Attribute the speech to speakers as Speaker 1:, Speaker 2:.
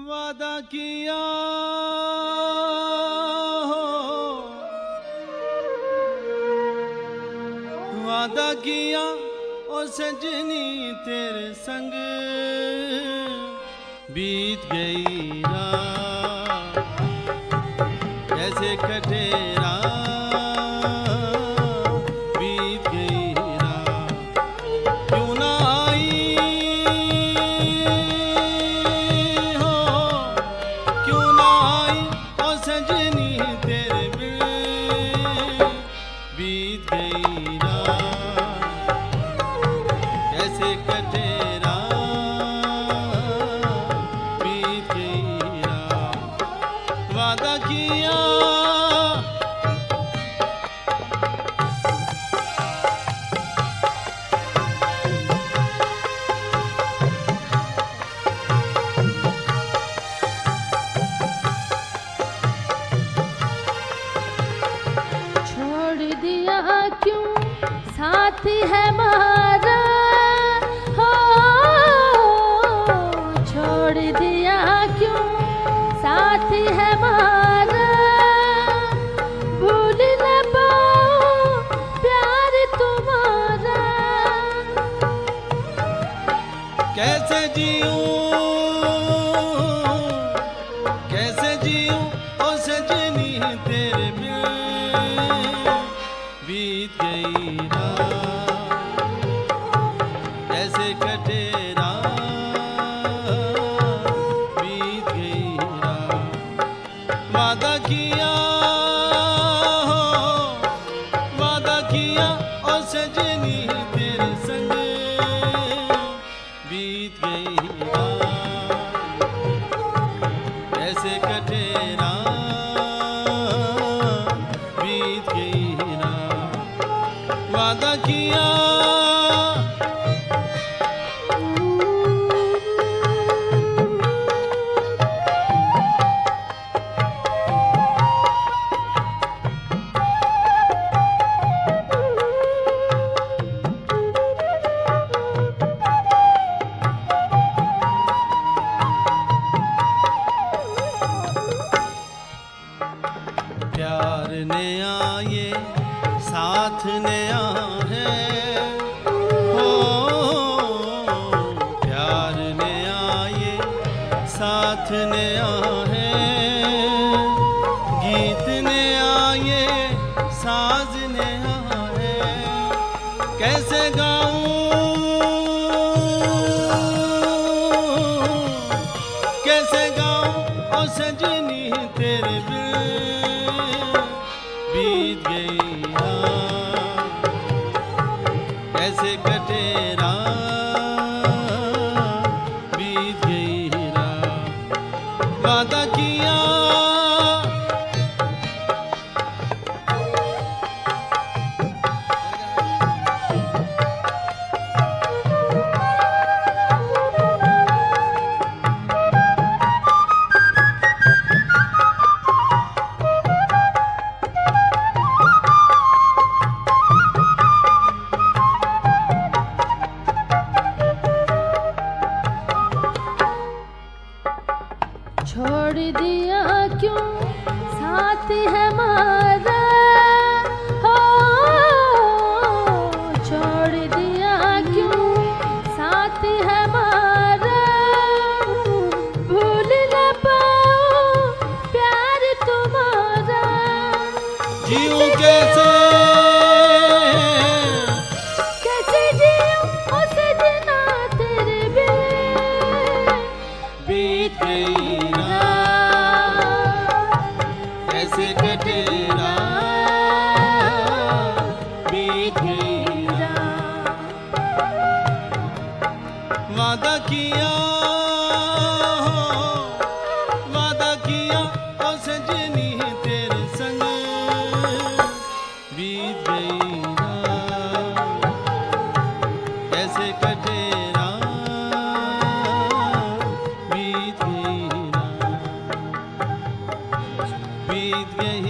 Speaker 1: वादा किया हो, वादा किया ओ सजनी तेरे संग बीत गई रात कैसे कटे बीत गई रात क्यों ना आई हो, क्यों ना आई ओ सजनी तेरे बिन बीत गई रात कैसे कटे बीत गई रात वादा किया
Speaker 2: क्यों साथ है हमारा हो, छोड़ दिया क्यों साथ है हमारा, भूल न पाऊं प्यार तुम्हारा,
Speaker 1: कैसे जीऊं ओ सजनी तेरे बिन बीत गई रात कैसे कटे बीत गई रात वादा किया हो, वादा किया ओ सजनी तेरे संग बीत गई रात कैसे कटे बीत गई रात वादा किया प्यार नया ये साथ नया है हो, प्यार नया ये साथ नया है, गीत नया ये साज नया है, कैसे गाऊं ओ सजनी तेरे बिन बीत गई रात कैसे कटे बीत गई रात वादा किया
Speaker 2: छोड़ दिया क्यों साथ है हमारा हो, छोड़ दिया क्यों साथ है हमारा, भूल न पाऊं प्यार तुम्हारा,
Speaker 1: जीऊं कैसे
Speaker 2: जीऊं ओ सजना तेरे बिन
Speaker 1: बीत गई कैसे कटे बीत गई वादा किया हो, वादा किया ओ सजनी तेरे संग बीत गई कैसे कटे बीत गई बीत गई